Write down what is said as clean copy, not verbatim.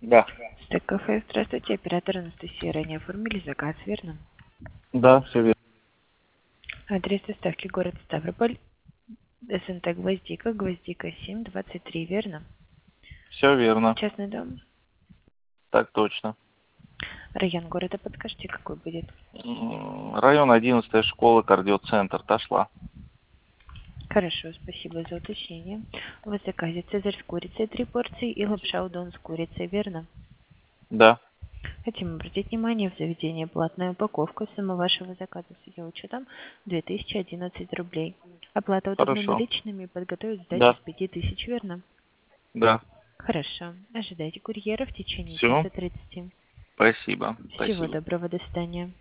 Да. Стек кафе, здравствуйте, оператор Анастасия. Ранее оформили заказ, верно? Да, все верно. Адрес доставки город Ставрополь, СНТ Гвоздика, Гвоздика 7, 23, верно? Все верно. Частный дом. Так точно. Район города подскажите, какой будет? Район 11 школа, кардиоцентр, Ташла. Хорошо, спасибо за уточнение. В заказе цезарь с курицей 3 порции и лапша удон с курицей, верно? Да. Хотим обратить внимание, в заведении платная упаковка. Сумма вашего заказа с ее учетом 2011 рублей. Оплата удобно Хорошо. наличными, подготовить сдачу Да. с 5000, верно? Да. Хорошо. Ожидайте курьера в течение Все. часа 30. Спасибо. Всего Спасибо. доброго, до свидания.